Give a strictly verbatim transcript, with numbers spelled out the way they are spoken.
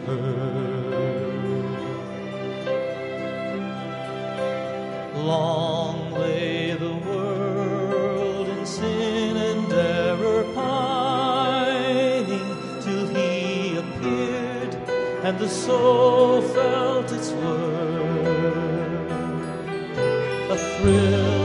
heard. Long lay the world in sin and error pining, till he appeared and the soul felt its worth. A thrill